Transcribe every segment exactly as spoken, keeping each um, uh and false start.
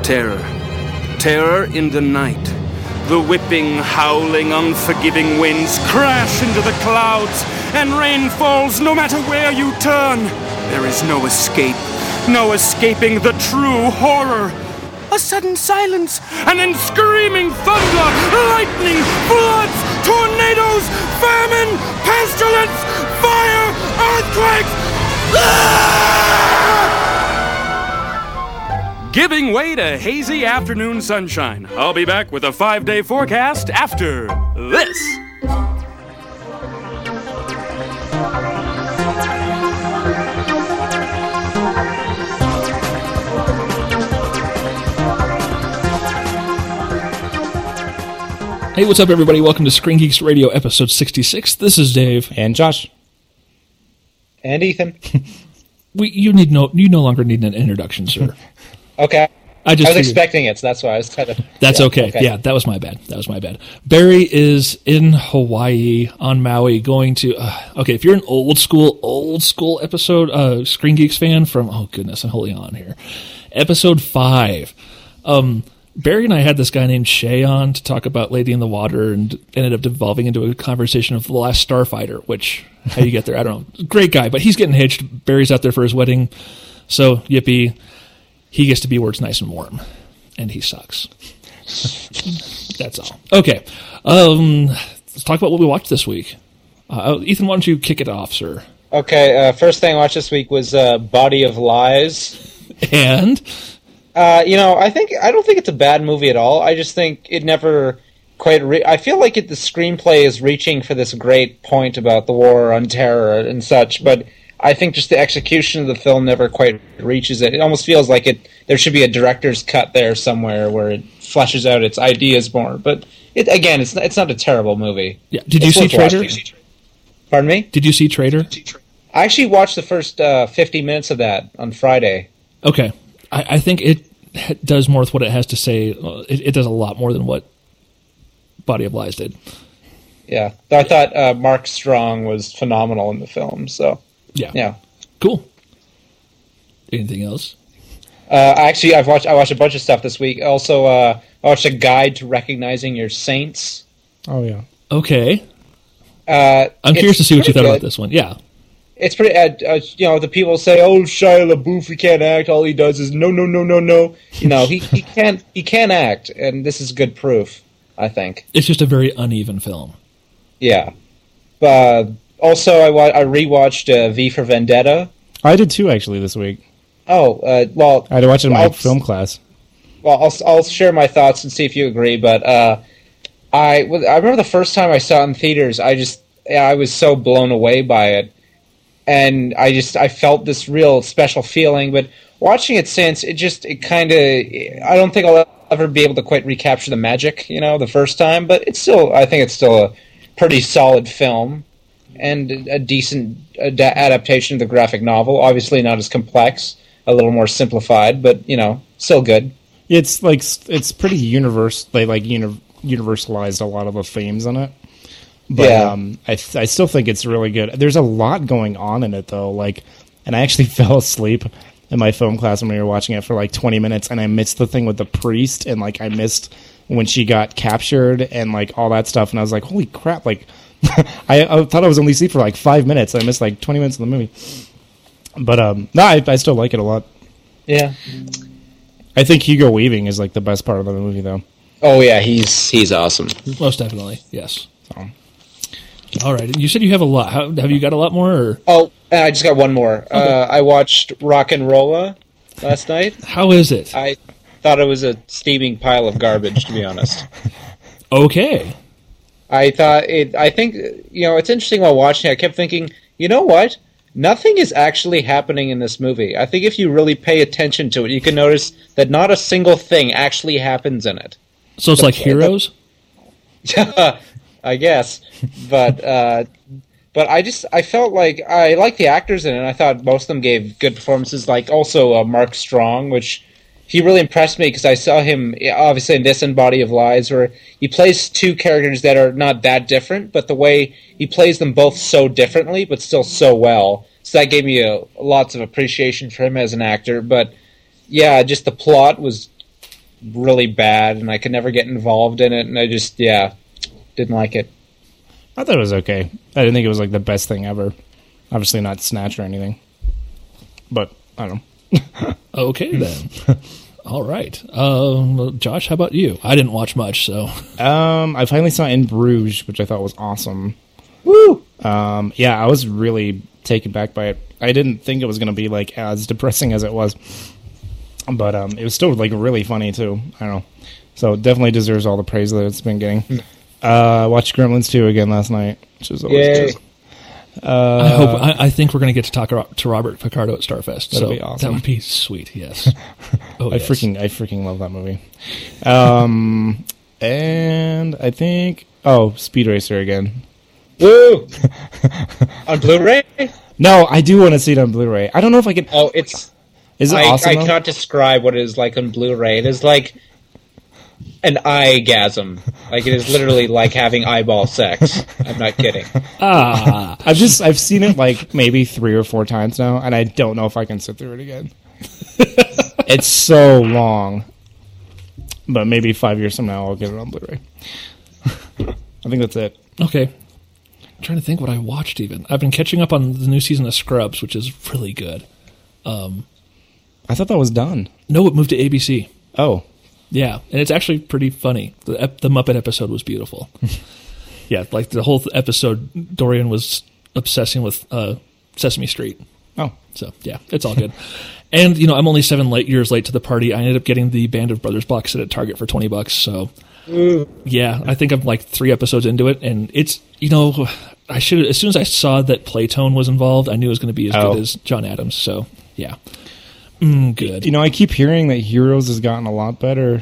Terror. Terror in the night. The whipping, howling, unforgiving winds crash into the clouds, and rain falls no matter where you turn. There is no escape, no escaping the true horror. A sudden silence, and then screaming thunder, lightning, floods, tornadoes, famine, pestilence, fire, earthquakes. Ah! Giving way to hazy afternoon sunshine. I'll be back with a five-day forecast after this. Hey, what's up, everybody? Welcome to Screen Geeks Radio, episode sixty-six. This is Dave. And Josh. And Ethan. we, you need no, you no longer need an introduction, sir. Okay. I just I was figured, expecting it, so that's why I was kind of... That's yeah, okay. okay. Yeah, that was my bad. That was my bad. Barry is in Hawaii, on Maui, going to... Uh, okay, if you're an old school, old school episode, uh, Screen Geeks fan from... Oh, goodness, I'm holding on here. Episode five. Um... Barry and I had this guy named Shay on to talk about Lady in the Water and ended up devolving into a conversation of The Last Starfighter, which, how you get there, I don't know. Great guy, but he's getting hitched. Barry's out there for his wedding, so yippee. He gets to be where it's nice and warm, and he sucks. That's all. Okay, um, let's talk about what we watched this week. Uh, Ethan, why don't you kick it off, sir? Okay, uh, first thing I watched this week was uh, Body of Lies. And... Uh, you know, I think I don't think it's a bad movie at all. I just think it never quite. Re- I feel like it, the screenplay is reaching for this great point about the war on terror and such, but I think just the execution of the film never quite reaches it. It almost feels like it. There should be a director's cut there somewhere where it fleshes out its ideas more. But it, again, it's not, it's not a terrible movie. Yeah. Did it's you see Traitor? Watching. Pardon me? Did you see Traitor? I actually watched the first uh, fifty minutes of that on Friday. Okay. I, I think it does more with what it has to say. It, it does a lot more than what Body of Lies did. Yeah. I thought uh, Mark Strong was phenomenal in the film, so... Yeah. Yeah. Cool. Anything else? Uh, actually, I've watched I watched a bunch of stuff this week. Also, uh, I watched a guide to recognizing your saints. Oh, yeah. Okay. Uh, I'm curious to see what you thought good. about this one. Yeah. It's pretty, uh, uh, you know, the people say, "Oh, Shia LaBeouf, he can't act. All he does is no, no, no, no, no." You know, he, he can't he can't act, and this is good proof, I think. It's just a very uneven film. Yeah. Uh, also, I wa- I rewatched uh, V for Vendetta. I did too, actually, this week. Oh, uh, well, I had to watch it in my I'll, film class. Well, I'll I'll share my thoughts and see if you agree. But uh, I I remember the first time I saw it in theaters, I just I was so blown away by it. And I just, I felt this real special feeling, but watching it since, it just, it kind of, I don't think I'll ever be able to quite recapture the magic, you know, the first time, but it's still, I think it's still a pretty solid film, and a decent ad- adaptation of the graphic novel, obviously not as complex, a little more simplified, but, you know, still good. It's like, it's pretty universe, they like uni- universalized a lot of the themes in it. But yeah. um, I th- I still think it's really good. There's a lot going on in it, though. Like, and I actually fell asleep in my film class when we were watching it for like twenty minutes, and I missed the thing with the priest, and like I missed when she got captured and like all that stuff. And I was like, holy crap! Like, I, I thought I was only asleep for like five minutes. I missed like twenty minutes of the movie. But um, no, I, I still like it a lot. Yeah. I think Hugo Weaving is like the best part of the movie, though. Oh yeah, he's he's awesome. Most definitely, yes. So. All right. And you said you have a lot. How, have you got a lot more? Or? Oh, and I just got one more. Okay. Uh, I watched Rock and Rolla last night. How is it? I thought it was a steaming pile of garbage, to be honest. Okay. I thought it. I think you know it's interesting while watching. I kept thinking, you know what? Nothing is actually happening in this movie. I think if you really pay attention to it, you can notice that not a single thing actually happens in it. So it's the, like Heroes? The, I guess, but uh, but I just I felt like I liked the actors in it. And I thought most of them gave good performances. Like also uh, Mark Strong, which he really impressed me because I saw him obviously in this and Body of Lies, where he plays two characters that are not that different, but the way he plays them both so differently, but still so well. So that gave me a, lots of appreciation for him as an actor. But yeah, just the plot was really bad, and I could never get involved in it, and I just, yeah, didn't like it. I thought it was okay. I didn't think it was like the best thing ever. Obviously not Snatch or anything. But, I don't know. Okay, then. All right. Um, Josh, how about you? I didn't watch much, so. Um, I finally saw In Bruges, which I thought was awesome. Woo! Um, yeah, I was really taken back by it. I didn't think it was going to be like as depressing as it was. But um, it was still like really funny, too. I don't know. So it definitely deserves all the praise that it's been getting. Uh, watched Gremlins two again last night, which is always Yay. good. Uh, I hope. I, I think we're going to get to talk ro- to Robert Picardo at Starfest. That'd so be awesome. That would be sweet. Yes. Oh, I yes. freaking, I freaking love that movie. Um, and I think, oh, Speed Racer again. Woo! On Blu-ray? No, I do want to see it on Blu-ray. I don't know if I can. Oh, it's... Is it I, awesome? I though? cannot describe what it is like on Blu-ray. It is like an eye-gasm. Like, it is literally like having eyeball sex. I'm not kidding. Ah. I've just, I've seen it like maybe three or four times now, and I don't know if I can sit through it again. It's so long. But maybe five years from now, I'll get it on Blu-ray. I think that's it. Okay. I'm trying to think what I watched even. I've been catching up on the new season of Scrubs, which is really good. Um, I thought that was done. no, it moved to A B C. Oh. Yeah, and it's actually pretty funny. The, ep- the Muppet episode was beautiful. Yeah, like the whole episode, Dorian was obsessing with uh, Sesame Street. Oh. So, yeah, it's all good. And, you know, I'm only seven late years late to the party. I ended up getting the Band of Brothers box set at Target for twenty bucks. So, yeah, I think I'm like three episodes into it. And it's, you know, I should, as soon as I saw that Playtone was involved, I knew it was going to be as Oh. good as John Adams. So, yeah. Mm, good. You know, I keep hearing that Heroes has gotten a lot better.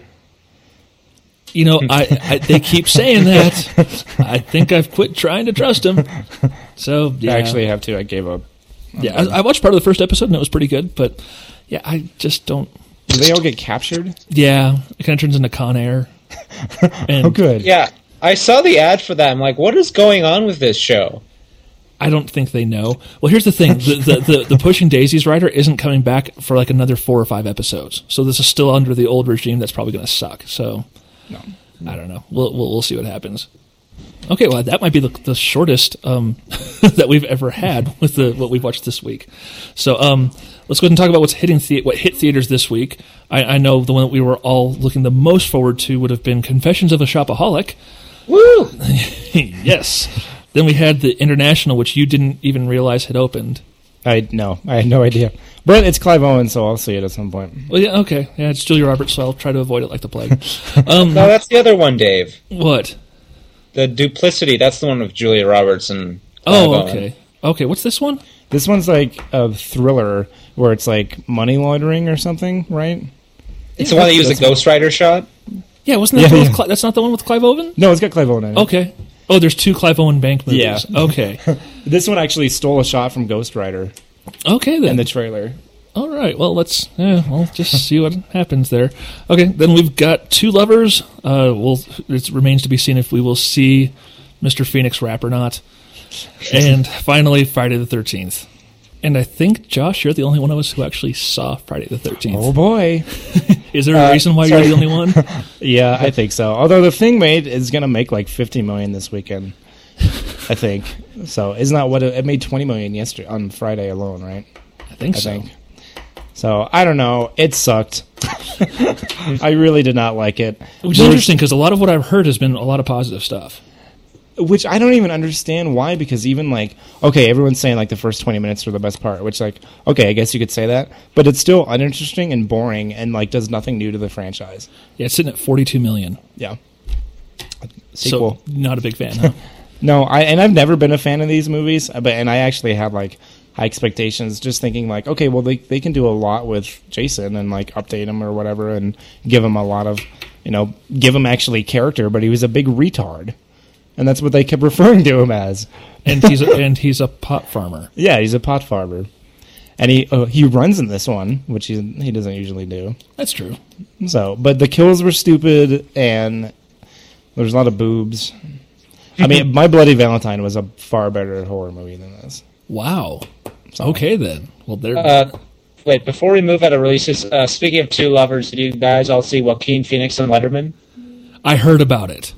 You know, I, I they keep saying that. I think I've quit trying to trust them. So, yeah. I actually have to. I gave up. Yeah, I, I watched part of the first episode and it was pretty good, but yeah, I just don't. Do they all get captured? Yeah, it kind of turns into Con Air. And Oh, good. Yeah, I saw the ad for that. I'm like, what is going on with this show? I don't think they know. Well, here's the thing: the, the the the Pushing Daisies writer isn't coming back for like another four or five episodes. So this is still under the old regime. That's probably going to suck. So No. I don't know. We'll, we'll we'll see what happens. Okay, well that might be the, the shortest um, that we've ever had with the what we've watched this week. So um, let's go ahead and talk about what's hitting the, what hit theaters this week. I, I know the one that we were all looking the most forward to would have been Confessions of a Shopaholic. Woo! Yes. Then we had the International, which you didn't even realize had opened. I no, I had no idea. But it's Clive Owen, so I'll see it at some point. Well, yeah, okay. Yeah, it's Julia Roberts, so I'll try to avoid it like the plague. Um, No, that's the other one, Dave. what? The Duplicity, that's the one with Julia Roberts and Clive Oh, Owen. okay. Okay, what's this one? This one's like a thriller where it's like money laundering or something, right? It's the one that used the Ghost Rider shot? Yeah, wasn't that Yeah, the one yeah. with Cli- that's not the one with Clive Owen? No, it's got Clive Owen in it. Okay. Oh, there's two Clive Owen Bank movies. Yeah. Okay. This one actually stole a shot from Ghost Rider Okay, then. in the trailer. All right. Well, let's yeah, we'll just see what happens there. Okay, then we've got Two Lovers. Uh, we'll it remains to be seen if we will see Mister Phoenix rap or not. And finally, Friday the thirteenth. And I think, Josh, you're the only one of us who actually saw Friday the thirteenth. Oh boy. Is there a Uh, reason why sorry. you're the only one? Yeah, I think so. Although the thing made is going to make like fifty million this weekend. I think. So, isn't that what it, it made twenty million yesterday on Friday alone, right? I think I so. think. So, I don't know. It sucked. I really did not like it. Which is There's- interesting because a lot of what I've heard has been a lot of positive stuff. Which I don't even understand why, because even like, okay, everyone's saying like the first twenty minutes are the best part, which like, okay, I guess you could say that, but it's still uninteresting and boring and like does nothing new to the franchise. Yeah, it's sitting at forty-two million. Yeah. Sequel. So, not a big fan, huh? No, I and I've never been a fan of these movies, but and I actually had like high expectations, just thinking like, okay, well they they can do a lot with Jason and like update him or whatever and give him a lot of, you know, give him actually character, but he was a big retard. And that's what they kept referring to him as. and he's a, and he's a pot farmer. Yeah, he's a pot farmer. And he uh, he runs in this one, which he he doesn't usually do. That's true. So, but the kills were stupid, and there's a lot of boobs. I mean, My Bloody Valentine was a far better horror movie than this. Wow. So, Okay then. Well, there. Uh, wait, before we move out of releases, uh, speaking of Two Lovers, did you guys all see Joaquin Phoenix and Letterman? I heard about it.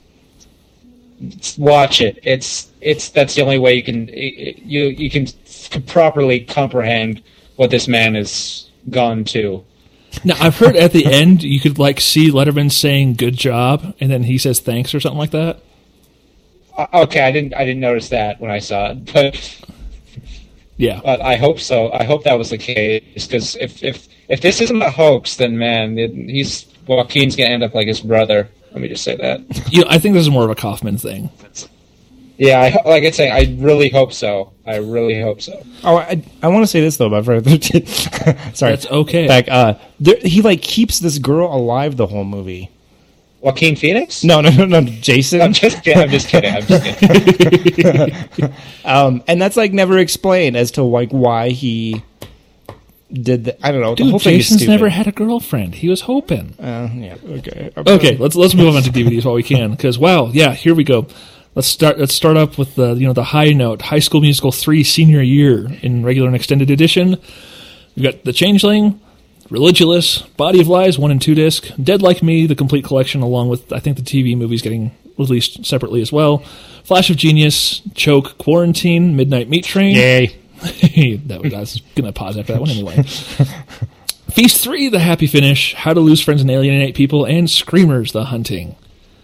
Watch it. It's it's that's the only way you can you you can properly comprehend what this man has gone to. Now, I've heard at the end you could like see Letterman saying "good job" and then he says thanks or something like that. Uh, okay, I didn't I didn't notice that when I saw it, but yeah, but I hope so. I hope that was the case, because if if if this isn't a hoax, then man, it, he's Joaquin's gonna end up like his brother. Let me just say that. You know, I think this is more of a Kaufman thing. Yeah, I, like I say, I really hope so. I really hope so. Oh, I, I want to say this though, my friend. Sorry, that's okay. Back, uh, there, he like keeps this girl alive the whole movie. Joaquin Phoenix? No, no, no, no, Jason. I'm just kidding. I'm just kidding. I'm just kidding. um, and that's like never explained as to like why he did the, I don't know. Dude, the whole thing is Jason's stupid. never had a girlfriend. He was hoping. Uh, yeah. Okay. Okay, let's let's move on to D V Ds while we can, because wow, yeah, here we go. Let's start. Let's start up with the you know the high note. High School Musical three Senior Year in regular and extended edition. We've got The Changeling, Religulous, Body of Lies one and two disc, Dead Like Me, the complete collection, along with I think the T V movies getting released separately as well. Flash of Genius, Choke, Quarantine, Midnight Meat Train. Yay. that was, I was gonna pause after that one anyway. Feast three, The Happy Finish, How to Lose Friends and Alienate People, and Screamers, The Hunting.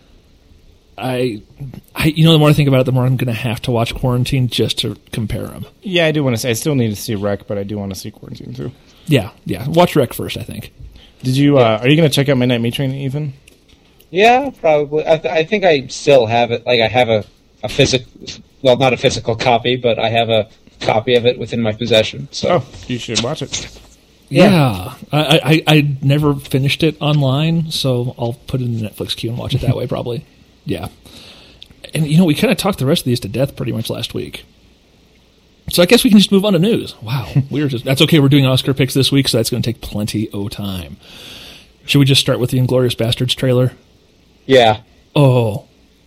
I, I, you know, the more I think about it, the more I'm going to have to watch Quarantine just to compare them. Yeah, I do want to say I still need to see Rec, but I do want to see Quarantine too. Yeah, yeah. Watch Rec first, I think. Did you? Uh, are you going to check out Midnight Meat Train, Ethan? Yeah, probably. I, th- I think I still have it. Like I have a a physical, well, not a physical copy, but I have a copy of it within my possession. So oh, you should watch it. Yeah, yeah. I, I I never finished it online, so I'll put it in the Netflix queue and watch it that way probably. Yeah. And, you know, we kind of talked the rest of these to death pretty much last week. So I guess we can just move on to news. Wow. We're just, that's okay. We're doing Oscar picks this week, so that's going to take plenty of time. Should we just start with the Inglourious Bastards trailer? Yeah. Oh.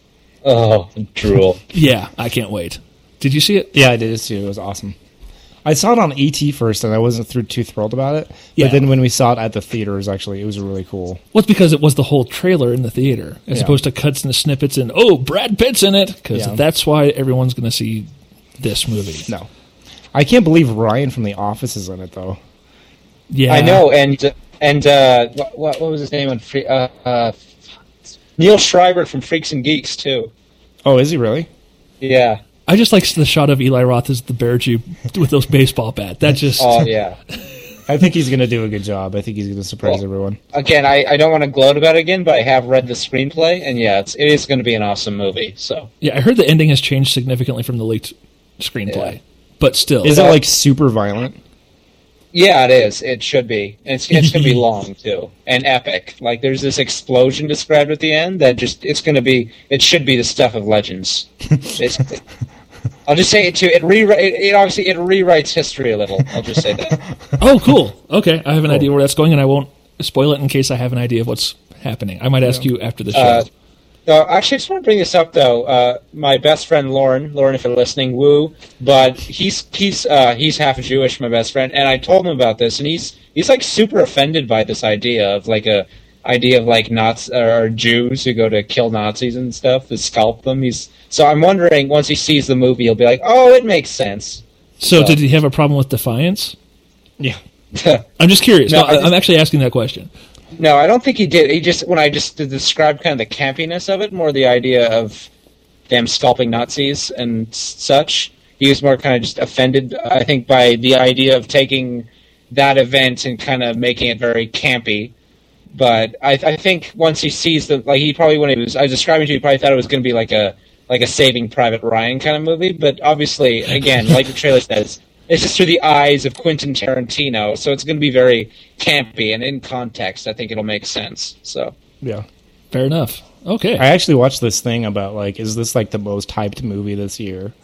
Oh, drool. Yeah, I can't wait. Did you see it? Yeah, I did see it. It was awesome. I saw it on E T first, and I wasn't th- too thrilled about it. Yeah. But then when we saw it at the theaters, actually, it was really cool. Well, it's because it was the whole trailer in the theater, as Yeah. opposed to cuts and snippets and, oh, Brad Pitt's in it, because Yeah. that's why everyone's going to see this movie. No. I can't believe Ryan from The Office is in it, though. Yeah. I know, and and uh, what, what was his name on Free? Uh, uh, Neil Schreiber from Freaks and Geeks too. Oh, is he really? Yeah. I just like the shot of Eli Roth as the bear Jew with those baseball bat. That just... Oh yeah. I think he's going to do a good job. I think he's going to surprise Well, everyone. Again, I, I don't want to gloat about it again, but I have read the screenplay, and yeah, it's, it is going to be an awesome movie. So Yeah, I heard the ending has changed significantly from the leaked screenplay. Yeah. But still. Is it, like, super violent? yeah, it is. It should be. And it's it's going to be long too, and epic. Like there's this explosion described at the end that just it's going to be. It should be the stuff of legends. Basically. I'll just say it too. It rewrite. It, it obviously it rewrites history a little. I'll just say that. Oh, cool. Okay, I have an idea where that's going, and I won't spoil it in case I have an idea of what's happening. I might ask you after the show. Uh, no, actually, I just want to bring this up though. Uh, my best friend Lauren, Lauren, if you're listening, woo. But he's he's uh, he's half Jewish, my best friend, and I told him about this, and he's he's like super offended by this idea of like a idea of like Nazis or Jews who go to kill Nazis and stuff to scalp them. He's so I'm wondering once he sees the movie, he'll be like, oh, it makes sense. so, so- did he have a problem with Defiance? Yeah. I'm just curious. No, No, I just- I'm actually asking that question. No, I don't think he did. He just when I just described kind of the campiness of it, more the idea of them scalping Nazis and such. He was more kind of just offended, I think, by the idea of taking that event and kind of making it very campy. But I, I think once he sees the like, he probably when he was I was describing to you, he probably thought it was going to be like a like a Saving Private Ryan kind of movie. But obviously, again, like the trailer says. It's just through the eyes of Quentin Tarantino, so it's going to be very campy, and in context, I think it'll make sense. So, Yeah. Fair enough. Okay. I actually watched this thing about, like, is this, like, the most hyped movie this year?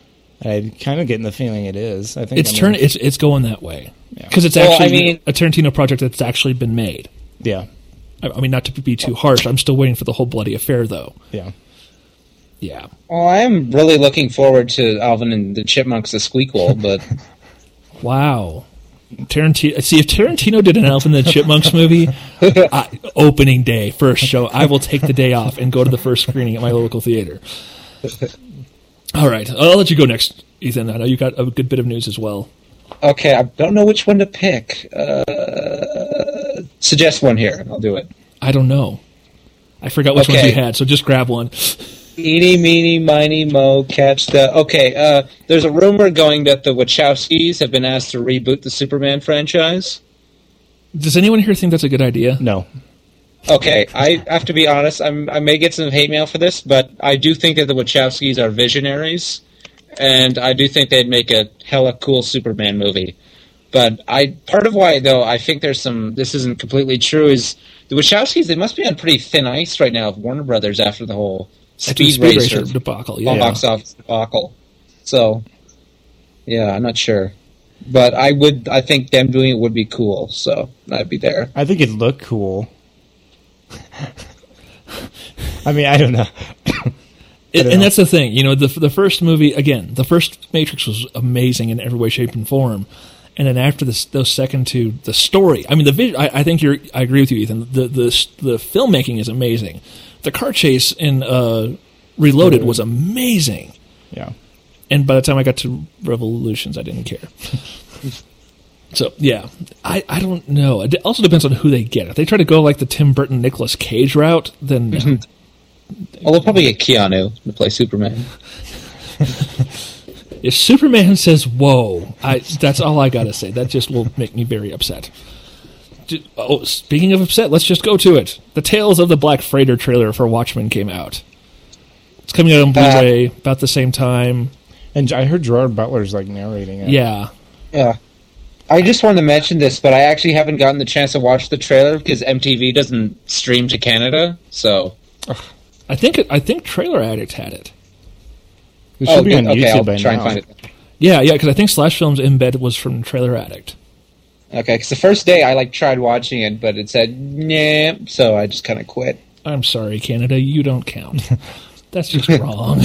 I'm kind of getting the feeling it is. I think It's I'm turn. gonna- It's it's going that way Yeah. because it's Well, actually I mean- a Tarantino project that's actually been made. Yeah. I, I mean, not to be too harsh. I'm still waiting for the whole bloody affair, though. Yeah. Yeah. well, I am really looking forward to Alvin and the Chipmunks: The Squeakquel, but Wow. Tarantino. See, if Tarantino did an Alvin and the Chipmunks movie, I, opening day, first show, I will take the day off and go to the first screening at my local theater. All right, I'll let you go next, Ethan. I know you got a good bit of news as well. Okay, I don't know which one to pick. Uh, suggest one here. I'll do it. I don't know. I forgot which Okay. ones you had, so just grab one. Eeny, meeny, miny, mo, catch the... Okay, uh, there's a rumor going that the Wachowskis have been asked to reboot the Superman franchise. Does anyone here think that's a good idea? No. Okay, I have to be honest, I'm, I may get some hate mail for this, but I do think that the Wachowskis are visionaries, and I do think they'd make a hella cool Superman movie. But I part of why, though, I think there's some... This isn't completely true, is the Wachowskis, they must be on pretty thin ice right now with Warner Brothers after the whole... Speed, Speed Racer, Racer debacle, yeah. box office debacle. So, yeah, I'm not sure, but I would. I think them doing it would be cool. So I'd be there. I think it'd look cool. I mean, I don't know. It, don't and know. that's the thing, you know, the the first movie, again, the first Matrix was amazing in every way, shape, and form. And then after this, those second two, the story. I mean, the vid- I, I think you're. I agree with you, Ethan. The the the filmmaking is amazing. The car chase in uh, Reloaded was amazing. Yeah. And by the time I got to Revolutions, I didn't care. So yeah, I, I don't know. It also depends on who they get. If they try to go like the Tim Burton, Nicolas Cage route, then no. Well, they'll probably get Keanu to play Superman. If Superman says "whoa," I, that's all I gotta say. That just will make me very upset. Just, oh, speaking of upset, let's just go to it. The Tales of the Black Freighter trailer for Watchmen came out. It's coming out on Blu-ray uh, about the same time. And I heard Gerard Butler's like narrating it. Yeah. Yeah. I just wanted to mention this, but I actually haven't gotten the chance to watch the trailer because M T V doesn't stream to Canada. So I think it, I think Trailer Addict had it. It should oh, be good. on Okay, YouTube I'll by try now. and find it. Yeah, yeah, because I think Slash Films embed was from Trailer Addict. Okay, because the first day I like tried watching it, but it said nah, so I just kind of quit. I'm sorry, Canada, you don't count. That's just wrong.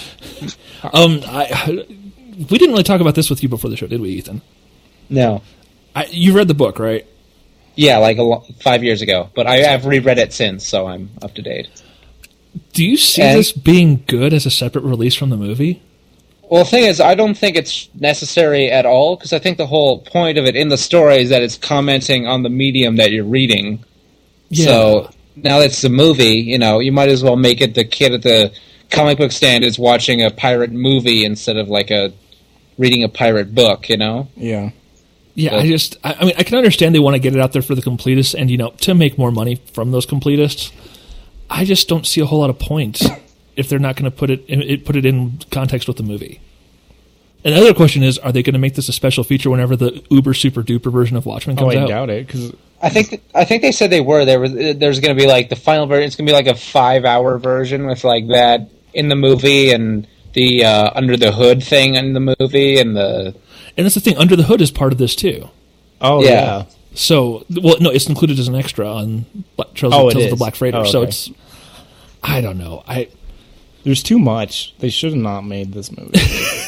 um, I, we didn't really talk about this with you before the show, did we, Ethan? No. I, you read the book, right? Yeah, like a lo- five years ago, but I have reread it since, so I'm up to date. Do you see And- this being good as a separate release from the movie? Well, the thing is, I don't think it's necessary at all, because I think the whole point of it in the story is that it's commenting on the medium that you're reading. Yeah. So now that it's a movie, you know, you might as well make it the kid at the comic book stand is watching a pirate movie instead of like a reading a pirate book, you know? Yeah. Yeah, But- I just, I, I mean, I can understand they want to get it out there for the completists and, you know, to make more money from those completists. I just don't see a whole lot of point if they're not going to put it, it put it in context with the movie. And the other question is, are they going to make this a special feature whenever the uber super duper version of Watchmen Oh, comes I out? doubt it because I think I think they said they were. There was there's going to be like the final version. It's going to be like a five hour version with like that in the movie and the uh, under the hood thing in the movie and the And that's the thing, Under the Hood is part of this too. oh Yeah. yeah. So, well, no, it's included as an extra on Black, Trails, Oh, it Tales of the is. Black Freighter. Oh, So okay. it's, I don't know. I There's too much. They should have not made this movie.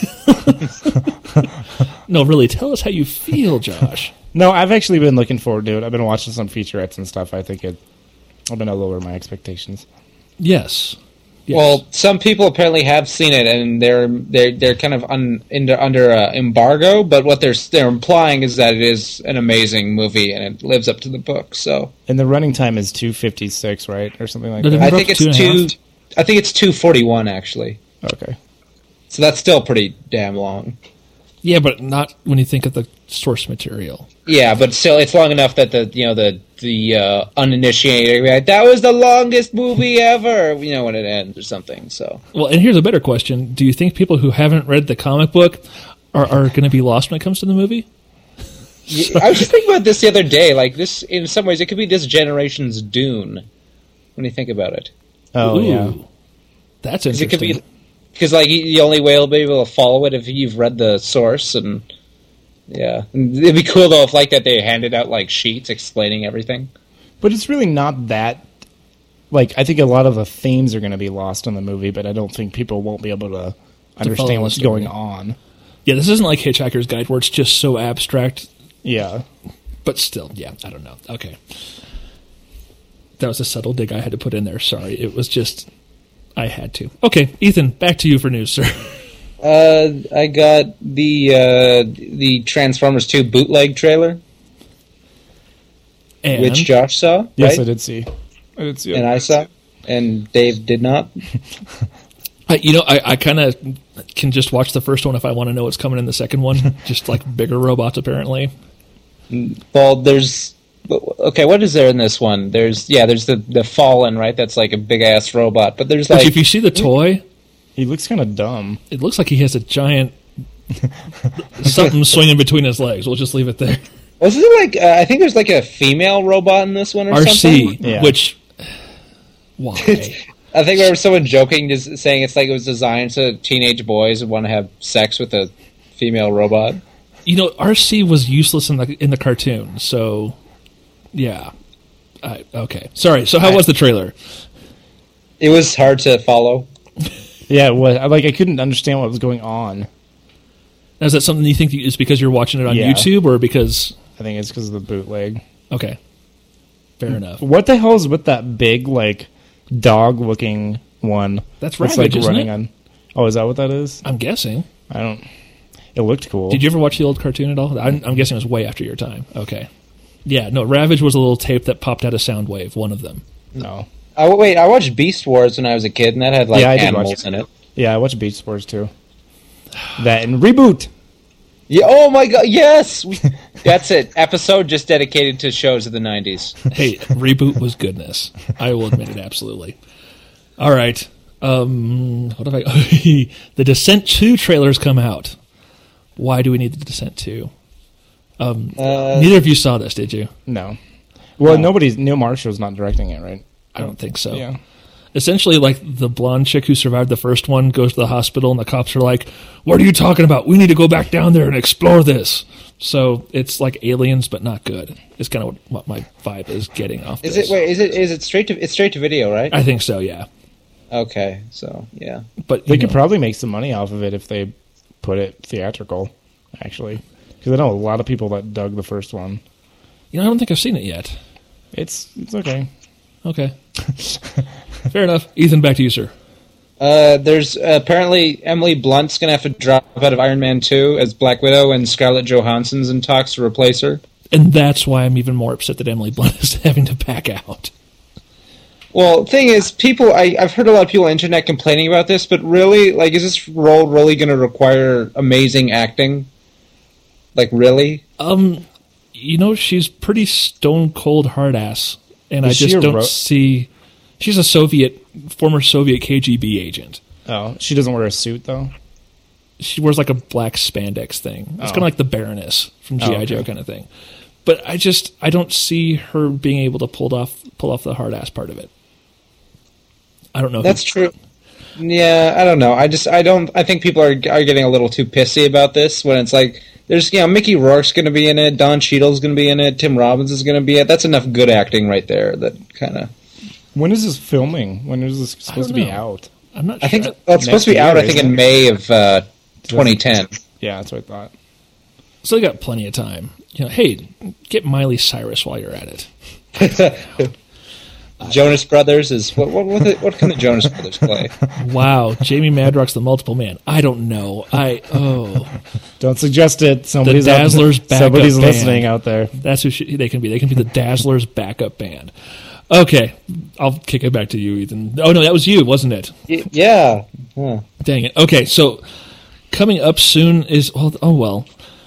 no, really, tell us how you feel, Josh. No, I've actually been looking forward to it. I've been watching some featurettes and stuff. I think it. I'm gonna lower my expectations. Yes. Yes. Well, some people apparently have seen it, and they're they're they're kind of un, under under uh, embargo. But what they're they're implying is that it is an amazing movie and it lives up to the book. So And the running time is two fifty six, right, or something like Did it that. I About think it's two and a two. half? I think it's two forty one actually. Okay. So that's still pretty damn long. yeah, but not when you think of the source material. Yeah, but still, it's long enough that the you know the the uh, uninitiated are like, that was the longest movie ever. You know when it ends or something. So Well, and here's a better question: do you think people who haven't read the comic book are, are going to be lost when it comes to the movie? I was just thinking about this the other day. Like this, in some ways, it could be this generation's Dune. When you think about it, Oh Ooh, yeah. that's 'Cause it interesting. could be because like you- the only way you'll be able to follow it if you've read the source and. Yeah, it'd be cool though if like that they handed out like sheets explaining everything. But it's really not that. Like, I think a lot of the themes are going to be lost in the movie, but I don't think people won't be able to follow understand the what's story. going on. Yeah, this isn't like Hitchhiker's Guide where it's just so abstract. Yeah. But still, yeah, I don't know. Okay. That was a subtle dig I had to put in there. Sorry. It was just, I had to. Okay, Ethan, back to you for news, sir. Uh, I got the uh, the Transformers two bootleg trailer, And which Josh saw. Yes, right? I did see. I did see it. And I saw, and Dave did not. I, you know, I, I kind of can just watch the first one if I want to know what's coming in the second one. Just like bigger robots, apparently. Well, there's okay. What is there in this one? There's yeah. There's the the Fallen, right? That's like a big ass robot. But there's Which, like if you see the toy, He looks kind of dumb. it looks like he has a giant something swinging between his legs. We'll just leave it there. wasn't it like uh, I think there's like a female robot in this one or R C, something. Yeah. which why? I think there was someone joking, just saying it's like it was designed so teenage boys would want to have sex with a female robot. You know, R C was useless in the in the cartoon, so yeah. I, okay, sorry. So how was the trailer? It was hard to follow. Yeah, well, I- like I couldn't understand what was going on. Now, is that something you think is because you're watching it on Yeah. YouTube, or because? I think it's because of the bootleg. Okay, fair enough. What the hell is with that big, like, dog-looking one? That's like Ravage, isn't running it? on. Oh, is that what that is? I'm guessing. I don't. It looked cool. Did you ever watch the old cartoon at all? I'm, I'm guessing it was way after your time. Okay. Yeah, no, Ravage was a little tape that popped out of Soundwave, one of them. No. Oh wait, I watched Beast Wars when I was a kid, and that had like Yeah, I did animals watch it. in it. Yeah, I watched Beach Sports too. That and Reboot. Yeah. Oh my god. Yes. We, that's it. Episode just dedicated to shows of the nineties. Hey, Reboot was goodness. I will admit it, absolutely. All right. Um, what have I... The Descent two trailers come out. Why do we need The Descent two? Um, Uh, neither of you saw this, did you? No. Well, No. nobody's. Neil Marshall's not directing it, right? I don't think so. Yeah. Essentially, like, the blonde chick who survived the first one goes to the hospital, and the cops are like, what are you talking about? We need to go back down there and explore this. So it's like Aliens, but not good. It's kind of what, what my vibe is getting off Is this. it? Wait. Is it? Is it straight to? It's straight to video, right? I think so, yeah. Okay. So yeah. But They you could know, probably make some money off of it if they put it theatrical, actually. Because I know a lot of people that dug the first one. you know, I don't think I've seen it yet. It's it's okay. Okay. Fair enough. Ethan, back to you, sir. Uh, there's uh, apparently Emily Blunt's gonna have to drop out of Iron Man two as Black Widow, and Scarlett Johansson's in talks to replace her. And that's why I'm even more upset that Emily Blunt is having to back out. Well, thing is, people I, I've heard a lot of people on the internet complaining about this, but really, like, is this role really going to require amazing acting? Like, really? Um, you know, she's pretty stone cold hard ass, and Is I she just a don't ro- see. She's a Soviet, former Soviet K G B agent. Oh, she doesn't wear a suit though. She wears like a black spandex thing. It's Oh. kind of like the Baroness from G I. Oh, okay. Joe kind of thing. But I just I don't see her being able to pull off pull off the hard ass part of it. I don't know. That's who, true. Yeah, I don't know. I just, I don't, I think people are are getting a little too pissy about this when it's like, there's, you know, Mickey Rourke's going to be in it, Don Cheadle's going to be in it, Tim Robbins is going to be in it. That's enough good acting right there that kind of. When is this filming? When is this supposed to don't be know. out? I'm not. I think sure. that's supposed to be Next out, year, I think, isn't in it? May of uh, twenty ten. Yeah, that's what I thought. So they got plenty of time. You know, hey, get Miley Cyrus while you're at it. Jonas Brothers is, what, what, what, the- what can the Jonas Brothers play? Wow, Jamie Madrox's the multiple man. I don't know. I oh, Don't suggest it. Somebody's The Dazzlers out, backup somebody's band. listening out there. that's who she, they can be. They can be the Dazzlers backup band. Okay, I'll kick it back to you, Ethan. Oh no, that was you, wasn't it? Y- Yeah. Huh. Dang it. Okay, so coming up soon is oh, oh well,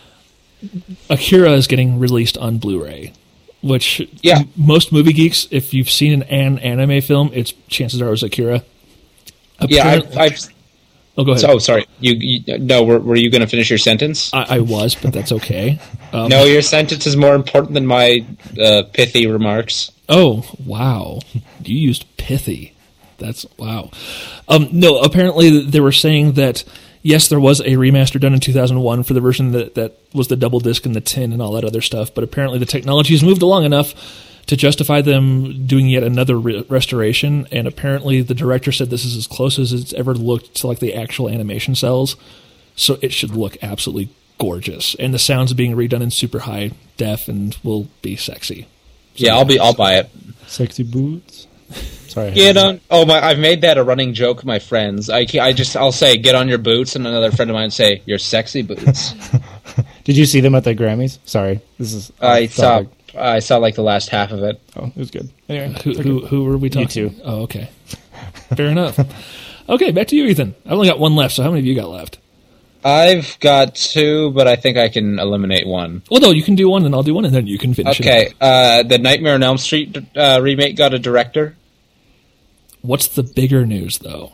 Akira is getting released on Blu-ray, which Yeah. m- most movie geeks, if you've seen an, an anime film, it's chances are it was Akira. Yeah, Apparently- I, I've. oh, go ahead. Oh, sorry. You, you no. Were, were you going to finish your sentence? I, I was, but that's okay. Um, No, your sentence is more important than my uh, pithy remarks. Oh, wow. You used pithy. That's wow. Um, no, apparently they were saying that, yes, there was a remaster done in two thousand one for the version that, that was the double disc and the tin and all that other stuff, but apparently the technology has moved along enough to justify them doing yet another re- restoration, and apparently the director said this is as close as it's ever looked to like the actual animation cells, so it should look absolutely gorgeous, and the sounds being redone in super high def and will be sexy. So, yeah, I'll be. I'll buy it. Sexy boots. Sorry. Get on. Oh my! I've made that a running joke with my friends. I, I just I'll say get on your boots, and another friend of mine say your sexy boots. Did you see them at the Grammys? Sorry, this is. I saw. I saw like the last half of it. Oh, it was good. Anyway, who who, who were we talking? You two. Oh, okay. Fair enough. Okay, back to you, Ethan. I've only got one left. So how many of you got left? I've got two, but I think I can eliminate one. Well, no, you can do one, and I'll do one, and then you can finish okay, it. Okay, uh, the Nightmare on Elm Street uh, remake got a director. What's the bigger news, though?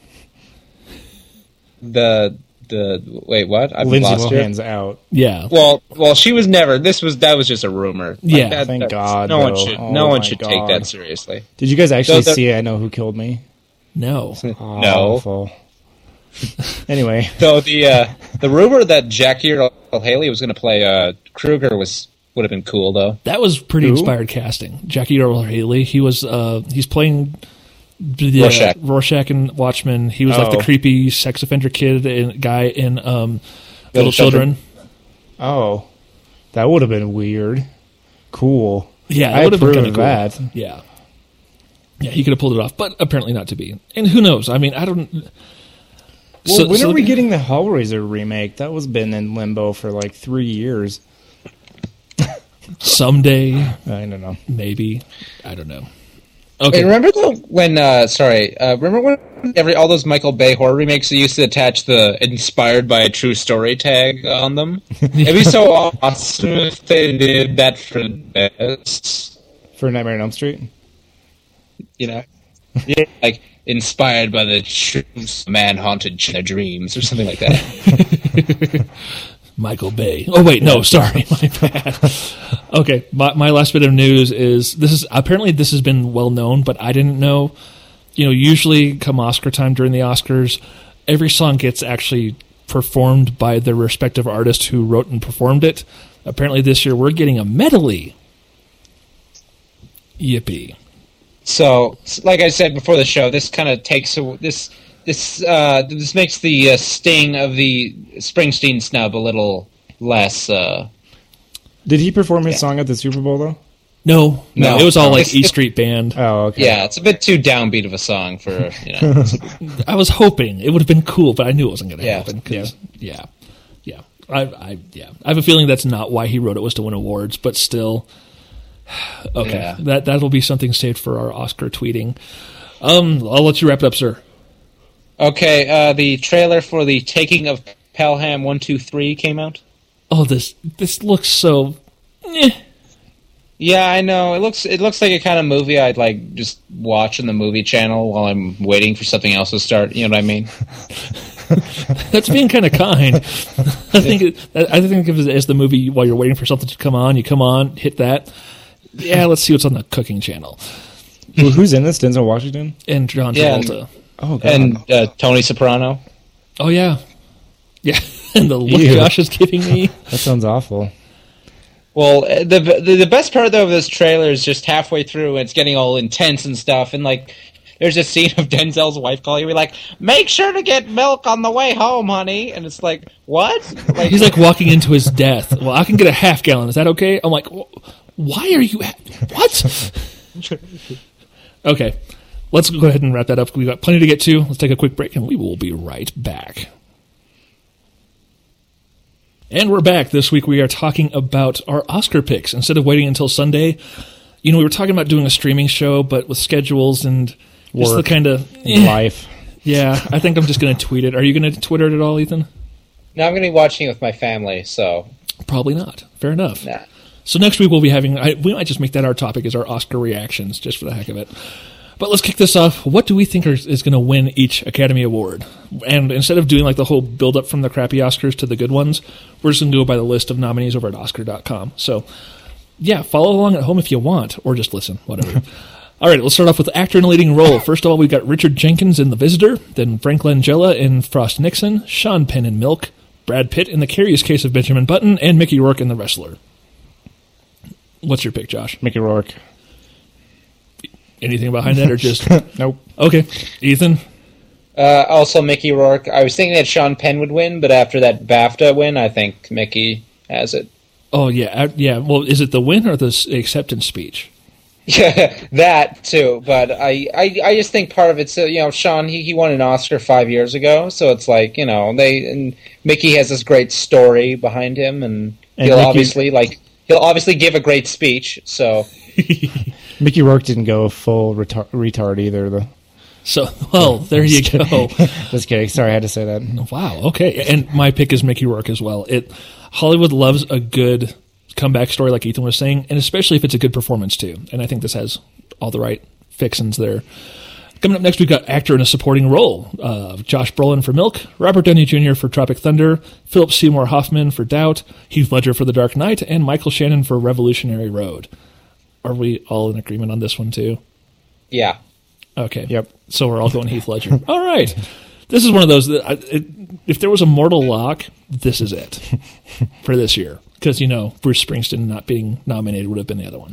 The the wait, what? I've Lindsay lost Lohan's her. out. Yeah. Well, well, she was never. This was that was just a rumor. Like, yeah. that, Thank that, God. No though. one should. Oh, no one my should God. take that seriously. Did you guys actually So the- see I Know Who Killed Me? No. No. Awful. Anyway, So the uh, the rumor that Jackie Earle Haley was going to play uh, Krueger was would have been cool though. That was pretty Who? inspired casting. Jackie Earle Haley. He was. Uh, he's playing. The, Rorschach. Uh, Rorschach in Watchmen. He was like Oh. the creepy sex offender kid and guy in um, Little, Little Children. Children. oh, that would have been weird. Cool. Yeah, that I would have been approve kind of of cool. that. Yeah, yeah, he could have pulled it off, but apparently not to be. And who knows? I mean, I don't. Well, So- when so- are we getting the Hellraiser remake? That was been in limbo for like three years. Someday, I don't know. maybe. I don't know. Hey, Okay. remember though when? Uh, sorry, uh, remember when every all those Michael Bay horror remakes they used to attach the "inspired by a true story" tag on them? It'd be so awesome if they did that for this. For Nightmare on Elm Street? You know, yeah, like inspired by the true man haunted China dreams or something like that. Michael Bay. Oh wait, no, sorry, my bad. Okay, my, my last bit of news is this is apparently this has been well known, but I didn't know. You know, usually come Oscar time during the Oscars, every song gets actually performed by the respective artist who wrote and performed it. Apparently, this year we're getting a medley. Yippee! So, like I said before the show, this kind of takes a, this this uh, this makes the uh, sting of the Springsteen snub a little less. Uh, Did he perform his Yeah. song at the Super Bowl, though? No, no, No. it was all like It's- E Street Band. Oh, okay. yeah, it's a bit too downbeat of a song for you know. I was hoping it would have been cool, but I knew it wasn't going to Yeah. happen. 'Cause, yeah, yeah, I, I, yeah, I have a feeling that's not why he wrote it was to win awards, but still, okay, Yeah. that that'll be something saved for our Oscar tweeting. Um, I'll let you wrap it up, sir. Okay, uh, the trailer for the Taking of Pelham one two three came out. Oh, this this looks so. Eh. Yeah, I know. It looks it looks like a kind of movie I'd like just watch on the movie channel while I'm waiting for something else to start. You know what I mean? That's being kind of kind. I think it, I think of it as the movie while you're waiting for something to come on. You come on, hit that. Yeah, let's see what's on the cooking channel. Who- Who's in this? Denzel Washington? And John Yeah, Travolta. Oh, God. And uh, Tony Soprano. Oh yeah, yeah. And the look Ew. Josh is giving me. That sounds awful. Well, uh, the, the the best part though of this trailer is just halfway through, and it's getting all intense and stuff, and like. There's a scene of Denzel's wife calling me like, "Make sure to get milk on the way home, honey." And it's like, what? Like, He's like walking into his death. Well, I can get a half gallon. Is that okay? I'm like, "Wh- why are you? What? Okay, let's go ahead and wrap that up. We've got plenty to get to. Let's take a quick break, and we will be right back. And we're back. This week we are talking about our Oscar picks. Instead of waiting until Sunday, you know, we were talking about doing a streaming show, but with schedules and just the Work. kind of Life. Yeah, I think I'm just going to tweet it. Are you going to Twitter it at all, Ethan? no, I'm going to be watching it with my family, so Probably not. Fair enough. nah. So next week we'll be having, I, we might just make that our topic, is our Oscar reactions, just for the heck of it. But let's kick this off. What do we think are, is going to win each Academy Award? And instead of doing like the whole build-up from the crappy Oscars to the good ones, we're just going to go by the list of nominees over at Oscar dot com. So, yeah, follow along at home if you want, or just listen, whatever. All right, let's start off with actor in a leading role. First of all, we've got Richard Jenkins in The Visitor, then Frank Langella in Frost Nixon, Sean Penn in Milk, Brad Pitt in The Curious Case of Benjamin Button, and Mickey Rourke in The Wrestler. What's your pick, Josh? Mickey Rourke. Anything behind that, or just Nope. okay? Ethan, Uh, also, Mickey Rourke. I was thinking that Sean Penn would win, but after that BAFTA win, I think Mickey has it. Oh, yeah. uh, yeah. Well, is it the win or the s- acceptance speech? Yeah, that too. But I, I, I just think part of it's, uh, you know, Sean, he, he won an Oscar five years ago, so it's like, you know, they and Mickey has this great story behind him, and, And he'll Mickey- obviously like he'll obviously give a great speech. So Mickey Rourke didn't go full retar- retard either, though. So, well, there you go. Just kidding. Sorry, I had to say that. Wow. Okay. And my pick is Mickey Rourke as well. It Hollywood loves a good comeback story, like Ethan was saying, and especially if it's a good performance too. And I think this has all the right fixins there. Coming up next, we've got actor in a supporting role: uh, Josh Brolin for Milk, Robert Downey Junior for Tropic Thunder, Philip Seymour Hoffman for Doubt, Heath Ledger for The Dark Knight, and Michael Shannon for Revolutionary Road. Are we all in agreement on this one too? yeah, Okay. Yep. So we're all going Heath Ledger. All right. This is one of those that I, it, if there was a mortal lock, this is it for this year. Because, you know, Bruce Springsteen not being nominated would have been the other one.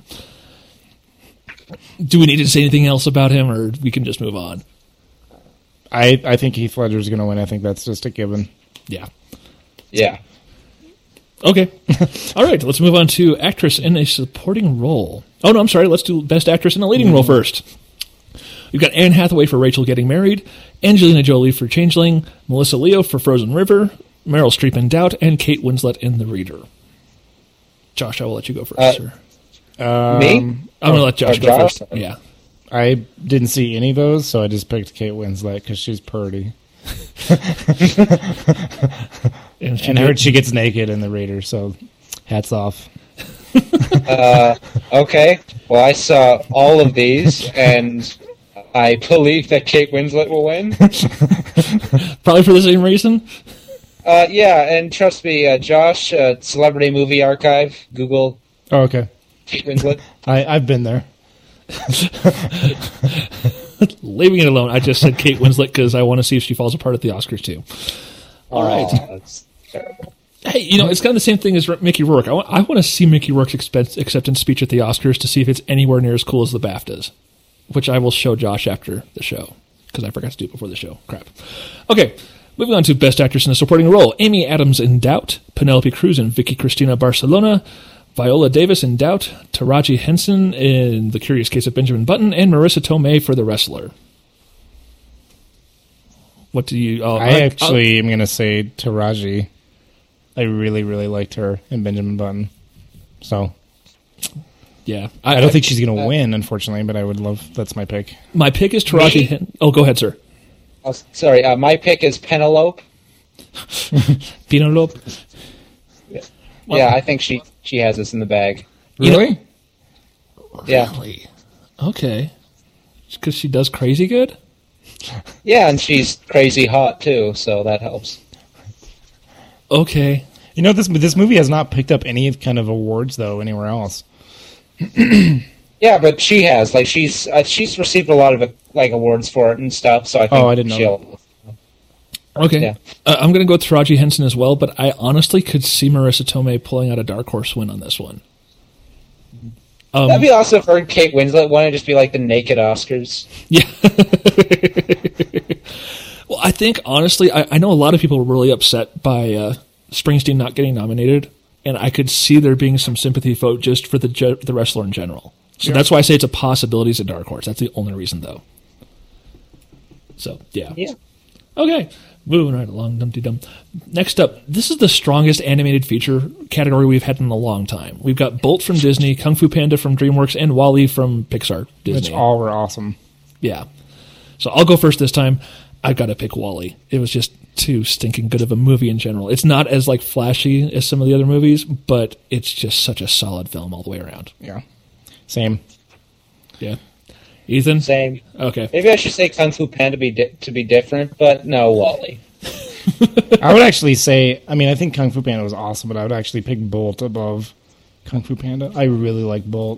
Do we need to say anything else about him, or we can just move on? I, I think Heath Ledger is going to win. I think that's just a given. Yeah. yeah. Okay. All right. Let's move on to actress in a supporting role. Oh, no, I'm sorry. Let's do best actress in a leading role first. We've got Anne Hathaway for Rachel Getting Married, Angelina Jolie for Changeling, Melissa Leo for Frozen River, Meryl Streep in Doubt, and Kate Winslet in The Reader. Josh, I will let you go first, Uh, sir. Um, Me? I'm going to let Josh oh, go Josh? first. Yeah. I didn't see any of those, so I just picked Kate Winslet because she's pretty. And, she And I did- heard she gets naked in The Raider, so hats off. Uh, okay. Well, I saw all of these, and I believe that Kate Winslet will win. Probably for the same reason. Uh, yeah, and trust me, uh, Josh, uh, Celebrity Movie Archive, Google Oh, okay. Kate Winslet. I, I've been there. Leaving it alone. I just said Kate Winslet because I want to see if she falls apart at the Oscars, too. All right. Oh, that's terrible. Hey, you know, it's kind of the same thing as Mickey Rourke. I want, I want to see Mickey Rourke's expense, acceptance speech at the Oscars to see if it's anywhere near as cool as the BAFTAs, which I will show Josh after the show because I forgot to do it before the show. Crap. Okay, moving on to Best Actress in a Supporting Role. Amy Adams in Doubt, Penelope Cruz and Vicky Cristina Barcelona, Viola Davis in Doubt, Taraji Henson in The Curious Case of Benjamin Button, and Marissa Tomei for The Wrestler. What do you... Oh, I actually am going to say Taraji. I really, really liked her in Benjamin Button. So yeah. I, don't think she's going to win, unfortunately, but I would love. That's my pick. My pick is Taraji Me? Henson. Oh, go ahead, sir. Oh, sorry, uh, my pick is Penelope. Penelope. Well- yeah, I think she, she has this in the bag. You know- Really? Yeah. Really? Okay. Because she does crazy good? Yeah, and she's crazy hot, too, so that helps. Okay. You know, this this movie has not picked up any kind of awards though anywhere else. Yeah, but she has. Like, she's uh, she's received a lot of, like, awards for it and stuff, so I think Oh, I didn't know she'll... Okay. Yeah. Uh, I'm going to go with Taraji Henson as well, but I honestly could see Marissa Tomei pulling out a dark horse win on this one. Um, That'd be awesome if her Kate Winslet won. It'd just be like the naked Oscars. Yeah. Well, I think, honestly, I, I know a lot of people were really upset by uh, Springsteen not getting nominated, and I could see there being some sympathy vote just for the ge- the wrestler in general. So Yeah. that's why I say it's a possibility as a dark horse. That's the only reason, though. So, yeah. Yeah. Okay. Moving right along. Dum-de-dum. Next up, this is the strongest animated feature category we've had in a long time. We've got Bolt from Disney, Kung Fu Panda from DreamWorks, and WALL-E from Pixar Disney. Which all were awesome. Yeah. So I'll go first this time. I've got to pick WALL-E. It was just too stinking good of a movie in general. It's not as like flashy as some of the other movies, but it's just such a solid film all the way around. Yeah. Same. Yeah. Ethan? Same. Okay. Maybe I should say Kung Fu Panda to be di- to be different, but no, Wally. I would actually say, I mean, I think Kung Fu Panda was awesome, but I would actually pick Bolt above Kung Fu Panda. I really like Bolt.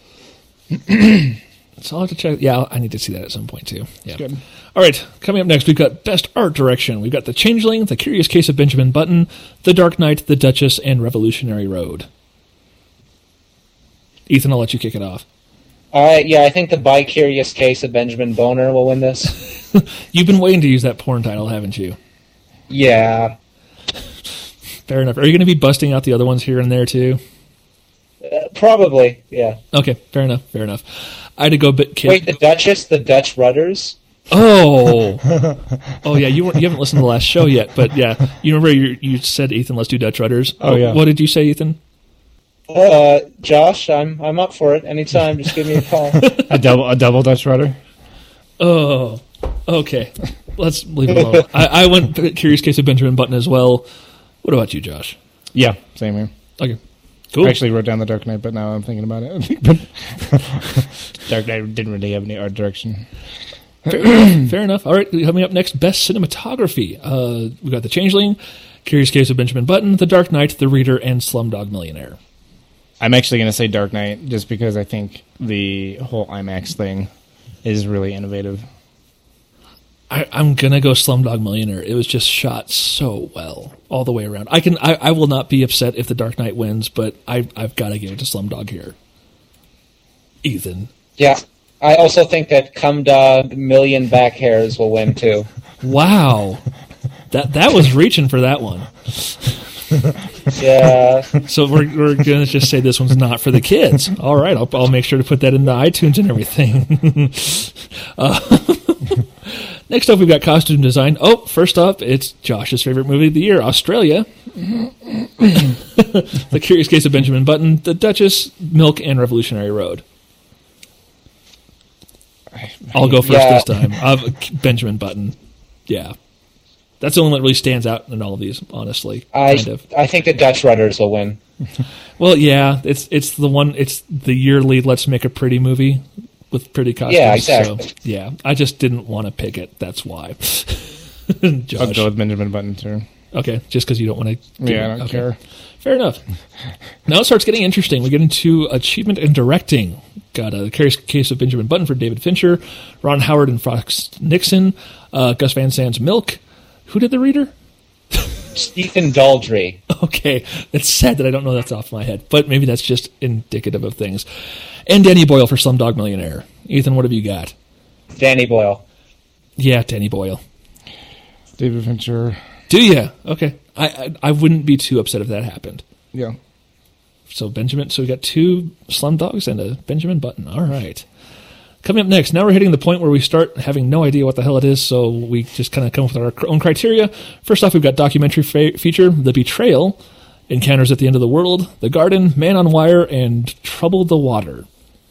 So I'll have to check. Yeah, I need to see that at some point too. Yeah. Good. All right. Coming up next, we've got Best Art Direction. We've got The Changeling, The Curious Case of Benjamin Button, The Dark Knight, The Duchess, and Revolutionary Road. Ethan, I'll let you kick it off. Uh, yeah, I think the Bi-Curious Case of Benjamin Boner will win this. You've been waiting to use that porn title, haven't you? Yeah. Fair enough. Are you going to be busting out the other ones here and there, too? Uh, probably, yeah. Okay, fair enough, fair enough. I had to go bit kid. Wait, the Duchess, the Dutch Rudders? Oh, oh yeah. You weren't, you haven't listened to the last show yet, but yeah, you remember you, you said, Ethan, let's do Dutch Rudders. Oh yeah. What did you say, Ethan? Uh, Josh, I'm I'm up for it. Anytime, just give me a call. a double a double Dutch rudder. Oh, okay. Let's leave it alone. I, I went Curious Case of Benjamin Button as well. What about you, Josh? Yeah, same here. Okay, cool. I actually wrote down The Dark Knight, but now I'm thinking about it. But Dark Knight didn't really have any art direction. Fair enough. Fair enough. All right, coming up next, Best Cinematography. Uh, we got The Changeling, Curious Case of Benjamin Button, The Dark Knight, The Reader, and Slumdog Millionaire. I'm actually going to say Dark Knight just because I think the whole IMAX thing is really innovative. I, I'm going to go Slumdog Millionaire. It was just shot so well all the way around. I can. I, I will not be upset if The Dark Knight wins, but I, I've got to give it to Slumdog here. Ethan. Yeah. I also think that Cum Dog Million Back Hairs will win, too. Wow. That that was reaching for that one. Yeah. So we're we're gonna just say this one's not for the kids. All right, I'll I'll make sure to put that in the iTunes and everything. uh, next up, we've got costume design. Oh, first up, it's Josh's favorite movie of the year, Australia. The Curious Case of Benjamin Button, The Duchess, Milk, and Revolutionary Road. I'll go first Yeah. this time. Uh, Benjamin Button. Yeah. That's the only one that really stands out in all of these, honestly. I kind of. I think the Dutch Rudders will win. Well, yeah, it's it's the one. It's the yearly Let's Make a Pretty movie with pretty costumes. Yeah, exactly. So, yeah, I just didn't want to pick it. That's why. Josh. I'll go with Benjamin Button too. Okay, just because you don't want to. Yeah, I don't okay. care. Fair enough. Now it starts getting interesting. We get into achievement in directing. Got a Curious Case of Benjamin Button for David Fincher, Ron Howard and Frost Nixon, uh, Gus Van Sant's Milk. Who did The Reader? Stephen Daldry. Okay, it's sad that I don't know that's off my head, but maybe that's just indicative of things. And Danny Boyle for Slumdog Millionaire. Ethan, what have you got? Danny Boyle. Yeah, Danny Boyle. David Fincher. Do you? Okay. I, I I wouldn't be too upset if that happened. Yeah. So Benjamin. So we got two Slumdogs and a Benjamin Button. All right. Coming up next, now we're hitting the point where we start having no idea what the hell it is, so we just kind of come up with our own criteria. First off, we've got documentary fa- feature, The Betrayal, Encounters at the End of the World, The Garden, Man on Wire, and Trouble the Water.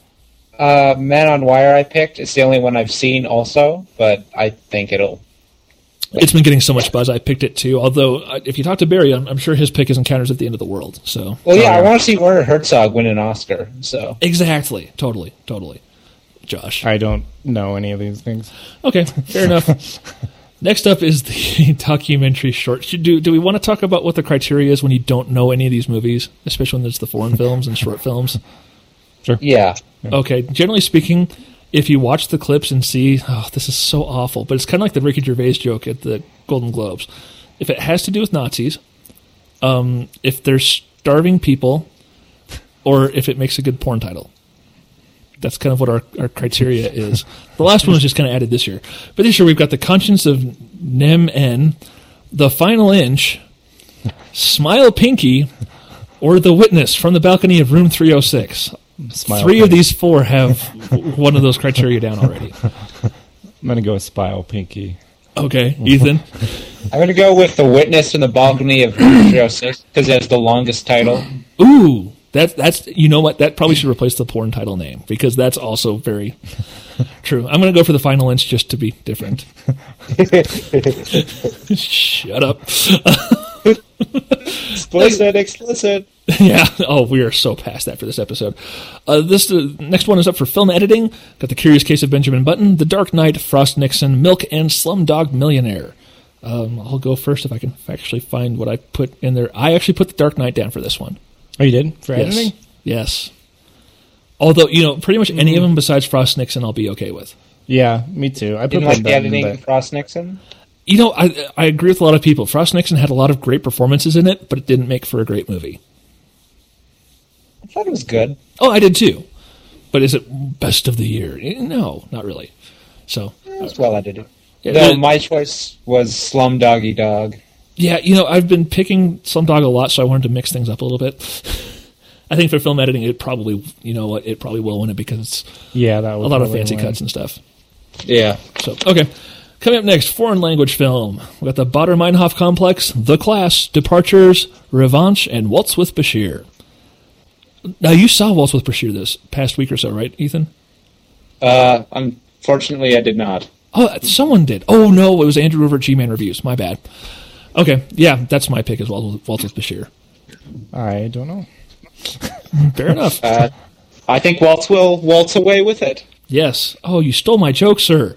Uh, Man on Wire I picked. It's the only one I've seen also, but I think it'll... It's been getting so much buzz, I picked it too, although uh, if you talk to Barry, I'm, I'm sure his pick is Encounters at the End of the World. So Well, yeah, I want to see Werner Herzog win an Oscar, so... Exactly. Totally. Totally. Josh. I don't know any of these things. Okay, fair enough. Next up is the documentary short. Should, do do we want to talk about what the criteria is when you don't know any of these movies, especially when it's the foreign films and short films? Sure. Yeah. Okay, generally speaking, if you watch the clips and see, oh, this is so awful, but it's kind of like the Ricky Gervais joke at the Golden Globes. If it has to do with Nazis, um, if there's starving people, or if it makes a good porn title. That's kind of what our, our criteria is. The last one was just kind of added this year. But this year we've got The Conscience of Nem N, The Final Inch, Smile Pinky, or The Witness from the balcony of room three oh six. Smile Three Pinky. of these four have one of those criteria down already. I'm going to go with Smile Pinky. Okay, Ethan? I'm going to go with The Witness in the balcony of room three oh six, because it has the longest title. Ooh, that, that's, you know what, that probably should replace the porn title name, because that's also very true. I'm going to go for The Final Inch just to be different. Shut up. Explicit, explicit. Yeah. Oh, we are so past that for this episode. Uh, this uh, next one is up for film editing. Got The Curious Case of Benjamin Button, The Dark Knight, Frost Nixon, Milk, and Slumdog Millionaire. Um, I'll go first if I can actually find what I put in there. I actually put The Dark Knight down for this one. Oh, you did? For Yes. editing? Yes. Although, you know, pretty much any of them besides Frost Nixon I'll be okay with. Yeah, me too. I put Didn't like that the down, editing but- of Frost Nixon? You know, I I agree with a lot of people. Frost Nixon had a lot of great performances in it, but it didn't make for a great movie. I thought it was good. Oh, I did too. But is it best of the year? No, not really. So It's well edited. Yeah, Though it- my choice was Slumdoggy Dog. yeah, you know, I've been picking Slumdog a lot, so I wanted to mix things up a little bit. I think for film editing, it probably, you know what, it probably will win it because it's Yeah, that a would lot of probably fancy win. cuts and stuff. Yeah. So, okay. Coming up next, foreign language film. We got the Bader Meinhof Complex, The Class, Departures, Revanche, and Waltz with Bashir. Now, you saw Waltz with Bashir this past week or so, right, Ethan? Uh, unfortunately, I did not. Oh, someone did. Oh, no, it was Andrew River G-Man Reviews. My bad. Okay, yeah, that's my pick as well, Waltz with Bashir. I don't know. Fair enough. Uh, I think Waltz will waltz away with it. Yes. Oh, you stole my joke, sir.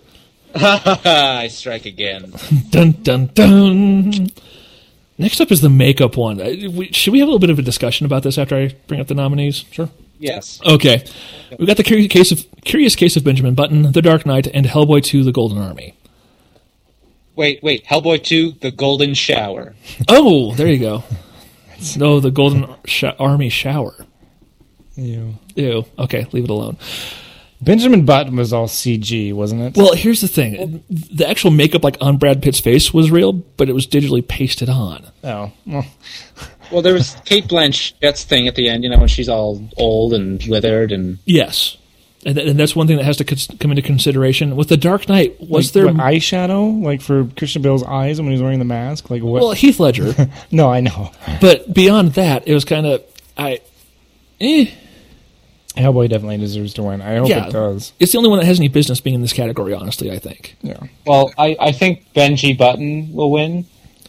I strike again. Dun, dun, dun. Next up is the makeup one. Uh, we- Should we have a little bit of a discussion about this after I bring up the nominees? Sure. Yes. Okay. We've got the curious case of, curious case of Benjamin Button, The Dark Knight, and Hellboy two, The Golden Army. Wait, wait. Hellboy two, The Golden Shower. Oh, there you go. No, The Golden Sh- Army Shower. Ew. Ew. Okay, leave it alone. Benjamin Button was all C G, wasn't it? Well, here's the thing. The actual makeup, like on Brad Pitt's face, was real, but it was digitally pasted on. oh, well, Well, there was Kate Blanchett's thing at the end, you know, when she's all old and withered and... Yes. And, th- and that's one thing that has to cons- come into consideration. With The Dark Knight, was like, there... what, eyeshadow, like for Christian Bale's eyes when he was wearing the mask. Like what? Well, Heath Ledger. no, I know. But beyond that, it was kind of... I. Eh. Hellboy definitely deserves to win. I hope Yeah. it does. It's the only one that has any business being in this category, honestly, I think. Yeah. Well, I, I think Benji Button will win.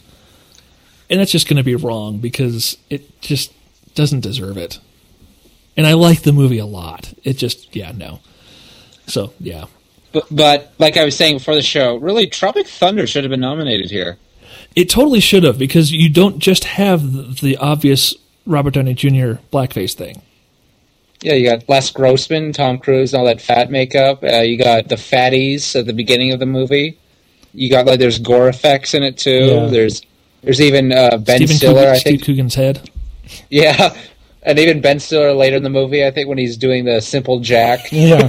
And that's just going to be wrong because it just doesn't deserve it. And I like the movie a lot. It just, yeah, no. So, yeah. But, but like I was saying before the show, really, Tropic Thunder should have been nominated here. It totally should have because you don't just have the, the obvious Robert Downey Junior blackface thing. Yeah, you got Les Grossman, Tom Cruise, and all that fat makeup. Uh, you got the fatties at the beginning of the movie. You got like there's gore effects in it too. Yeah. There's there's even uh, Ben Stephen Stiller, Coogan, I Steve think. Coogan's head. Yeah, and even Ben Stiller later in the movie, I think, when he's doing the Simple Jack. Yeah.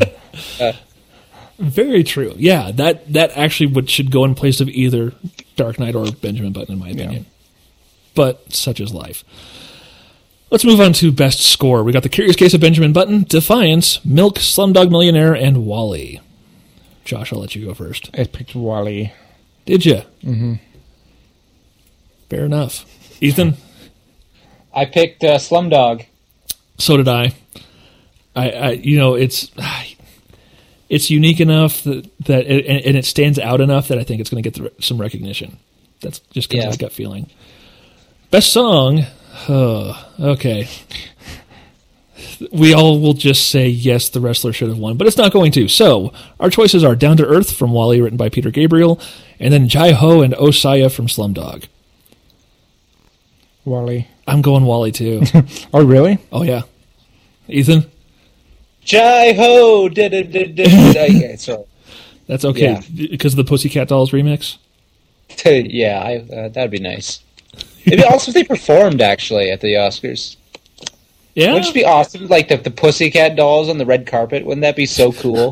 Very true. Yeah, that that actually would should go in place of either Dark Knight or Benjamin Button, in my opinion. Yeah. But such is life. Let's move on to best score. We got The Curious Case of Benjamin Button, Defiance, Milk, Slumdog Millionaire, and Wall-E. Josh, I'll let you go first. I picked Wall-E. Did you? Mm-hmm. Fair enough. Ethan? I picked uh, Slumdog. So did I. I, I you know, it's it's unique enough that, that it, and, and it stands out enough that I think it's going to get the, some recognition. That's just kind of Yeah. my gut feeling. Best song? Oh, okay. We all will just say, yes, the wrestler should have won, but it's not going to. So, our choices are Down to Earth from Wall-E, written by Peter Gabriel, and then Jai Ho and Osaya from Slumdog. Wall-E. I'm going Wall-E, too. Oh, really? Oh, yeah. Ethan? Jai ho! Da, da, da, da, da. Yeah, sorry. That's okay. Yeah. Because of the Pussycat Dolls remix? Yeah, I, uh, that'd be nice. Maybe also if they performed actually at the Oscars. Yeah. Wouldn't it be awesome? Like the, the Pussycat Dolls on the red carpet. Wouldn't that be so cool?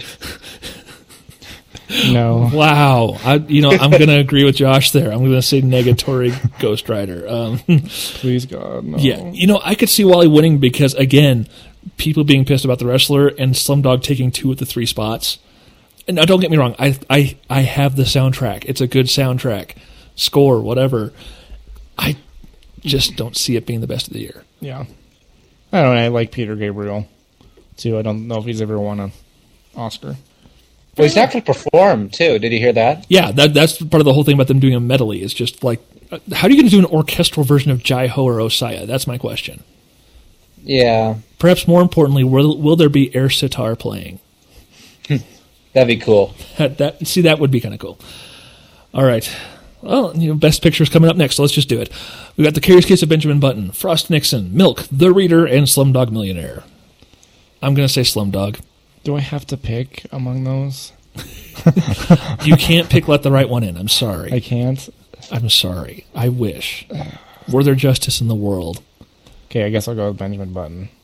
No. Wow. I, you know, I'm going to agree with Josh there. I'm going to say negatory Ghost Rider. Um, Please, God, no. yeah. You know, I could see Wall-E winning because, again, people being pissed about the wrestler and Slumdog taking two of the three spots. And now, don't get me wrong. I, I, I have the soundtrack. It's a good soundtrack. Score, whatever. I just don't see it being the best of the year. Yeah. I don't know. I like Peter Gabriel, too. I don't know if he's ever won an Oscar. Well, he's not going to perform too. Did you hear that? Yeah, that that's part of the whole thing about them doing a medley. Is just like, uh, how are you going to do an orchestral version of Jai Ho or Osaya? That's my question. Yeah, Perhaps more importantly, will will there be air sitar playing? that'd be cool. That, that see, that would be kind of cool. All right. Well, you know, best picture's coming up next, so let's just do it. We got The Curious Case of Benjamin Button, Frost Nixon, Milk, The Reader, and Slumdog Millionaire. I'm going to say Slumdog. Do I have to pick among those? You can't pick Let the Right One In. I'm sorry. I can't. I'm sorry. I wish. Were there justice in the world? Okay, I guess I'll go with Benjamin Button.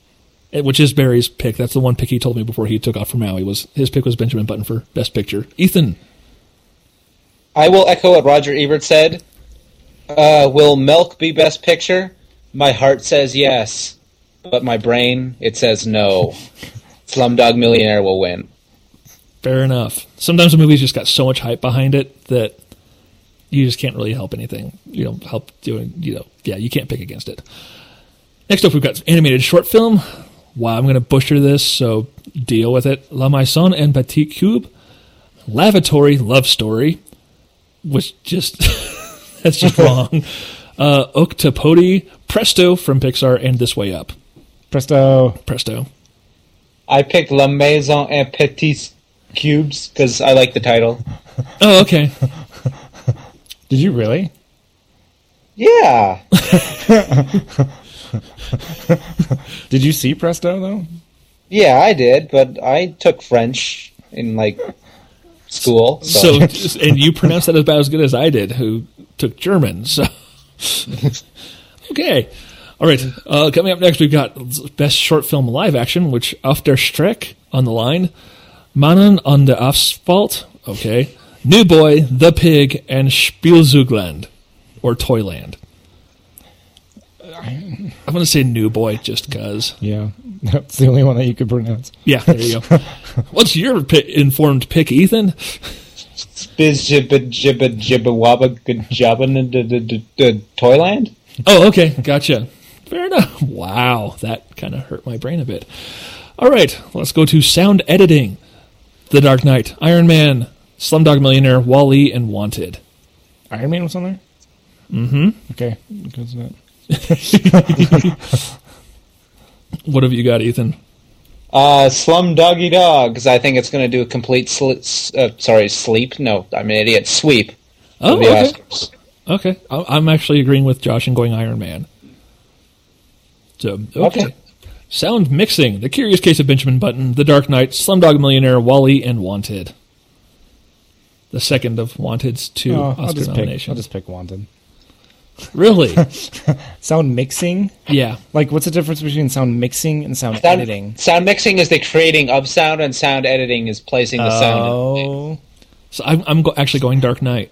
eh, which is Barry's pick. That's the one pick he told me before he took off from Maui. Was his pick was Benjamin Button for Best Picture. Ethan. I will echo what Roger Ebert said. Uh, will Milk be Best Picture? My heart says yes, but my brain, it says no. Slumdog Millionaire will win. Fair enough. Sometimes a movie's just got so much hype behind it that you just can't really help anything. You know, help doing, you know, yeah, you can't pick against it. Next up, we've got animated short film. Wow, I'm going to butcher this, so deal with it. La Maison en Petit Cube. Lavatory Love Story. Which just, that's just wrong. Uh, Octopody, Presto from Pixar, and This Way Up. Presto. Presto. I picked La Maison en Petits Cubes because I like the title. Oh, okay. Did you really? Yeah. Did you see Presto, though? Yeah, I did, but I took French in, like, school. So, So, and you pronounced that about as good as I did, who took German. So, okay, all right. Uh, coming up next, we've got Best Short Film Live Action, which Auf der Strecke on the line, Mannen on the Asphalt, okay, New Boy, The Pig, and Spielzeugland or Toyland. I'm going to say New Boy just because. Yeah, that's the only one that you could pronounce. Yeah, there you go. What's your pi- informed pick, Ethan? Biz jibba jibba jibba wabba jabba Toyland? Oh, okay, gotcha. Fair enough. Wow, that kind of hurt my brain a bit. All right, let's go to sound editing. The Dark Knight, Iron Man, Slumdog Millionaire, Wall-E, and Wanted. Iron Man was on there? Mm-hmm. Okay, because that. What have you got, Ethan? Uh, Slum Doggy Dog, because I think it's going to do a complete sli- uh, sorry, sleep? No, I'm an idiot. Sweep. Oh, of the okay. Oscars. Okay, I- I'm actually agreeing with Josh and going Iron Man. So, okay. Okay. Sound mixing, The Curious Case of Benjamin Button, The Dark Knight, Slumdog Millionaire, Wall-E, and Wanted. The second of Wanted's two Oh, Oscar I'll just pick. nominations. I'll just pick Wanted. Really? Sound mixing? Yeah. Like, what's the difference between sound mixing and sound, Sound, editing? sound mixing is the creating of sound, and sound editing is placing the sound. Oh, So I'm, I'm go- actually going Dark Knight.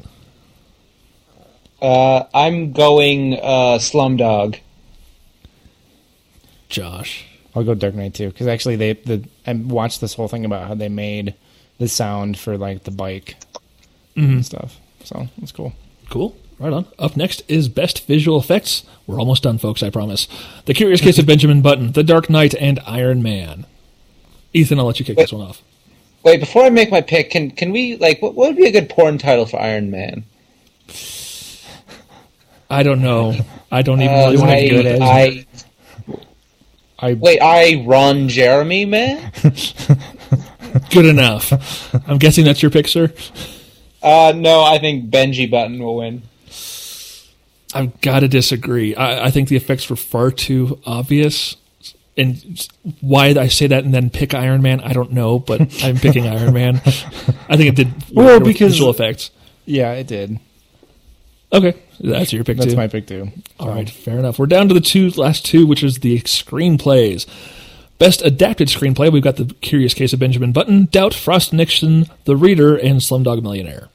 Uh, I'm going uh, Slumdog. Josh. I'll go Dark Knight too, because actually they the I watched this whole thing about how they made the sound for like the bike Mm-hmm. and stuff. So it's cool. Cool. Right on. Up next is Best Visual Effects. We're almost done, folks, I promise. The Curious Case of Benjamin Button, The Dark Knight, and Iron Man. Ethan, I'll let you kick this one off. Wait, before I make my pick, can can we like what, what would be a good porn title for Iron Man? I don't know. I don't even Uh, really want to I, do it. I I wait, I Ron Jeremy man. Good enough. I'm guessing that's your pick, sir? Uh, no, I think Benji Button will win. I've got to disagree. I, I think the effects were far too obvious. And why I say that and then pick Iron Man, I don't know, but I'm picking Iron Man. I think it did Well, with because- visual effects. yeah, it did. Okay, that's your pick That's too. my pick too. All right, fair enough. We're down to the two last two, which is the screenplays. Best adapted screenplay, we've got The Curious Case of Benjamin Button, Doubt, Frost Nixon, The Reader, and Slumdog Millionaire.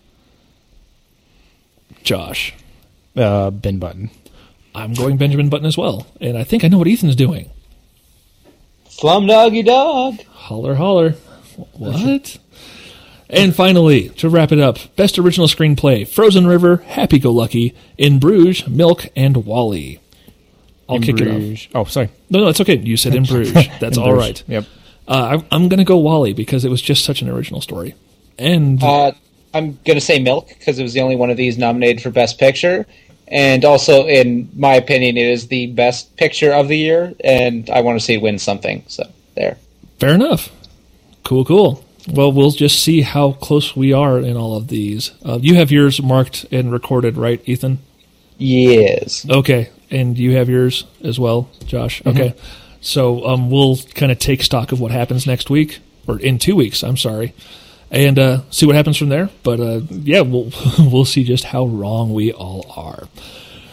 Josh. Uh, Ben Button. I'm going Benjamin Button as well, and I think I know what Ethan's doing. Slumdoggy Dog. Holler, holler. What? And finally, to wrap it up, Best Original Screenplay, Frozen River, Happy Go Lucky, In Bruges, Milk, and Wall-E. I'll In kick it Bruges. off. Oh, sorry. No, no, it's okay. You said In Bruges. That's In all Bruges. right. Yep. Uh, I'm, I'm going to go Wall-E because it was just such an original story. And Uh, I'm gonna say Milk because it was the only one of these nominated for Best Picture, and also, in my opinion, it is the best picture of the year, and I want to see it win something. So there. fair enough. Cool, cool. Well, we'll just see how close we are in all of these. Uh, you have yours marked and recorded, right, Ethan? Yes. Okay, and you have yours as well, Josh. Mm-hmm. Okay, so um, we'll kind of take stock of what happens next week, or in two weeks. I'm sorry, and uh, see what happens from there. But uh, yeah, we'll we'll see just how wrong we all are.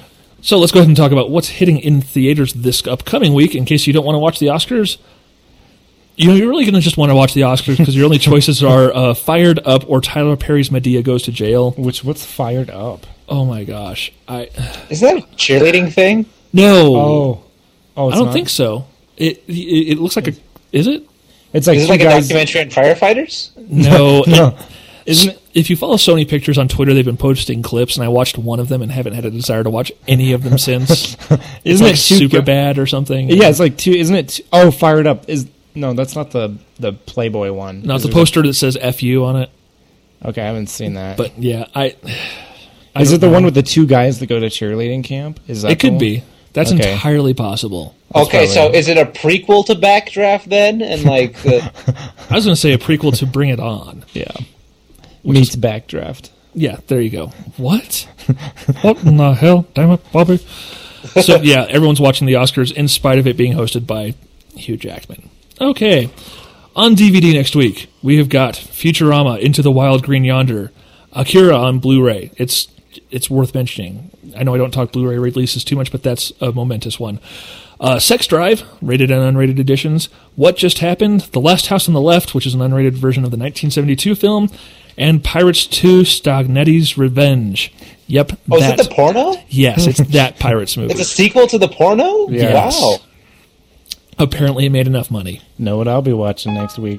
So let's go ahead and talk about what's hitting in theaters this upcoming week. In case you don't want to watch the Oscars, you know, you're really going to just want to watch the Oscars because your only choices are uh, Fired Up or Tyler Perry's Madea Goes to Jail. Which what's Fired Up? Oh my gosh, I Is that a cheerleading thing? no, Oh, oh, it's I don't not? think so. It, it it looks like a is it? It's like Is it two like a guys. documentary on firefighters? No, No, it- isn't it? If you follow Sony Pictures on Twitter, they've been posting clips, and I watched one of them and haven't had a desire to watch any of them since. It's Isn't like it two super gu- bad or something. Yeah, it's like two. Isn't it? Two, oh, Fired Up is no. That's not the the Playboy one. Not Is the there- poster that says F you on it. Okay, I haven't seen that. But yeah, I. I is don't it the know. one with the two guys that go to cheerleading camp? Is that It the could one? be. That's Okay. entirely possible. Okay, so probably- is it a prequel to Backdraft then? And like the I was going to say a prequel to Bring It On. Yeah. Meets Backdraft. Yeah, there you go. What? What in the hell? Damn it, Bobby. So yeah, everyone's watching the Oscars in spite of it being hosted by Hugh Jackman. Okay. On D V D next week, we have got Futurama, Into the Wild Green Yonder, Akira on Blu-ray. It's it's worth mentioning. I know I don't talk Blu-ray releases too much, but that's a momentous one. Uh, Sex Drive, rated and unrated editions. What Just Happened? The Last House on the Left, which is an unrated version of the nineteen seventy-two film. And Pirates two, Stagnetti's Revenge. Yep. Oh, that, is it the porno? Yes, it's that Pirates movie. It's a sequel to the porno? Yes. Wow. Apparently it made enough money. Know what I'll be watching next week?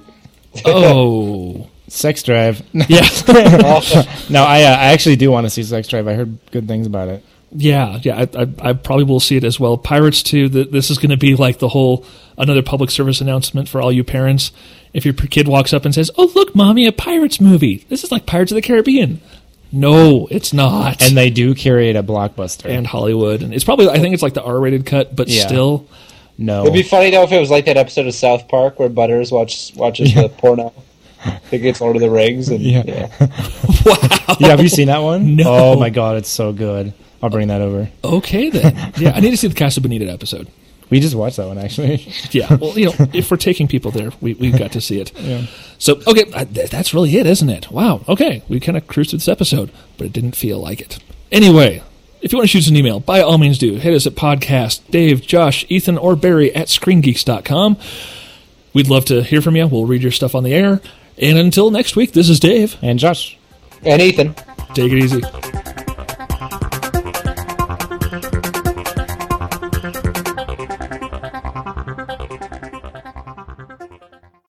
Oh. Sex Drive. Yeah. No, I uh, I actually do want to see Sex Drive. I heard good things about it. Yeah, yeah, I, I, I probably will see it as well. Pirates two, th- this is going to be like the whole, another public service announcement for all you parents. If your p- kid walks up and says, "Oh, look, Mommy, a Pirates movie. This is like Pirates of the Caribbean." No, it's not. And they do carry it at Blockbuster. And Hollywood. And it's probably, I think it's like the R-rated cut, but Yeah. still. no. It'd be funny though if it was like that episode of South Park where Butters watches watches the porno. I think it's Lord of the Rings. And, Yeah. yeah. Wow. Yeah, have you seen that one? No. Oh my god, it's so good. I'll bring that over. Okay, then. Yeah, I need to see the Casa Bonita episode. We just watched that one actually. Yeah, well, you know, if we're taking people there, we, we've got to see it. Yeah. So, okay, uh, th- that's really it, isn't it? Wow, okay, we kind of cruised through this episode, but it didn't feel like it. Anyway, if you want to shoot us an email, by all means do. Hit us at podcast, Dave, Josh, Ethan, or Barry at screen geeks dot com. We'd love to hear from you. We'll read your stuff on the air. And until next week, this is Dave. And Josh. And Ethan. Take it easy.